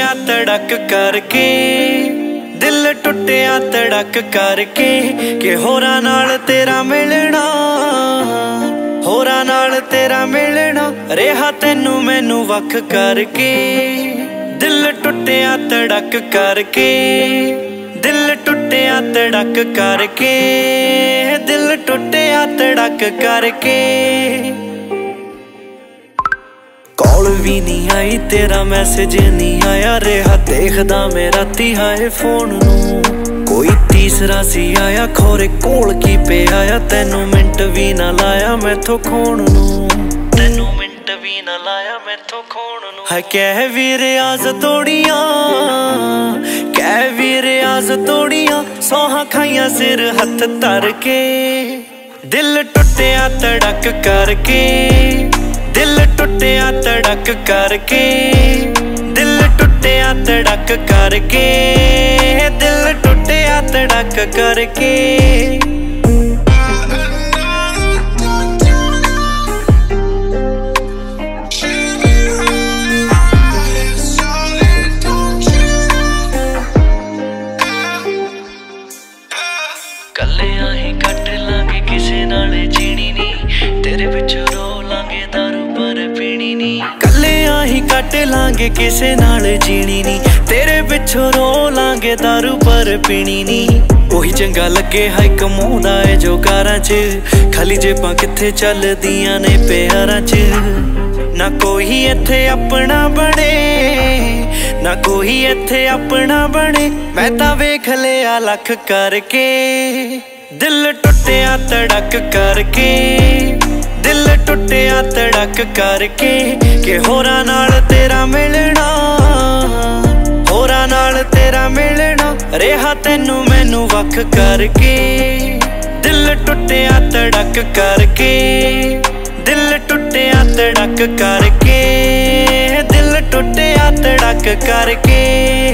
टुटिया तड़क करके, दिल टुटिया तड़क करके कि होरां नाल तेरा मिलना, होरां नाल तेरा मिलना रेहा तैनू मैनू वख करके। दिल टुटिया तड़क करके, दिल टुटिया तड़क करके, दिल टुटिया तड़क करके। कॉल भी नहीं आई तेरा मैसेज नहीं आया, रेहा देखदा मैं राती हाए फोन नू। कोई तीसरा सी आया खोरे कोल की पे आया, तैनू मिंट भी ना लाया मैथों खोण नू, तैनू मिंट भी ना लाया मैथों खोण नू। है कह भी रियाज तोड़ियां, कह भी रियाज तोड़ियां, सोहां खाइयां सिर हथ धर के। दिल टुटिया तड़क करके, दिल टुटिया तड़क करके, दिल टुटिया तड़क करके, दिल टुटिया तड़क करके। कल्लियां ही कट लांगे किसे नाले जीनी नी, तेरे पिछों रो लांगे दारू पर पीनी नी। कल्लियां ही कट लांगे किसे नाल जीनी नी, तेरे पिछों रो लांगे दारू पर पीनी नी। ओही चंगा लगे हाय कमाउंदा है जो कारां च, खाली जेबां कित्थे चलदियां ने प्यारां च। ना कोई इत्थे अपना बने, ना कोई इत्थे अपना बने, मैं तां वेख लिया लख करके। दिल टुटिया तड़क करके, दिल टुटिया तड़क करके कि होरां नाल तेरा मिलना, होरां नाल तेरा मिलना रेहा तैनू मैनू वख करके। दिल टुटिया तड़क करके, दिल टुटिया तड़क करके, दिल टुटिया तड़क करके।